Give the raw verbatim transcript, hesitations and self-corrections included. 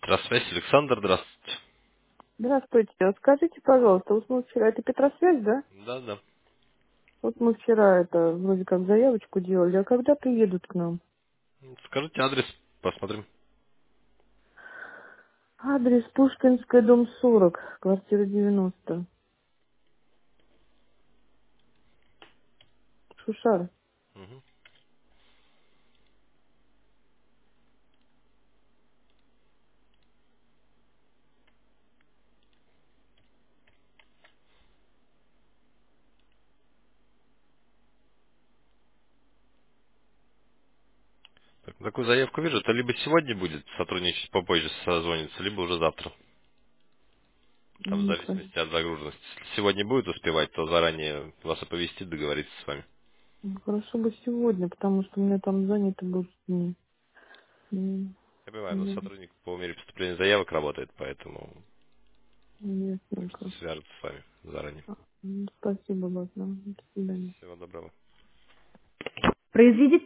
Здравствуйте, Александр, здравствуйте. Здравствуйте. А скажите, пожалуйста, вот мы вчера, это Петросвязь, да? Да, да. Вот мы вчера это вроде как заявочку делали, а когда приедут к нам? Скажите адрес, посмотрим. Адрес Пушкинская, дом сорок, квартира девяносто. Шушар. Мгм. Так, такую заявку вижу, это либо сегодня будет сотрудничать попозже созвониться, либо уже завтра. Там в М, хо- зависимости от загруженности. Если сегодня будет успевать, то заранее вас оповестит, договориться с вами. ну, Хорошо бы сегодня, потому что у меня там заняты будут дни. М, Я понимаю, но м, сотрудник по мере поступления заявок работает, поэтому может Ясненько. свяжется с вами заранее. М, Спасибо, ладно. До свидания. Всего доброго. Произведите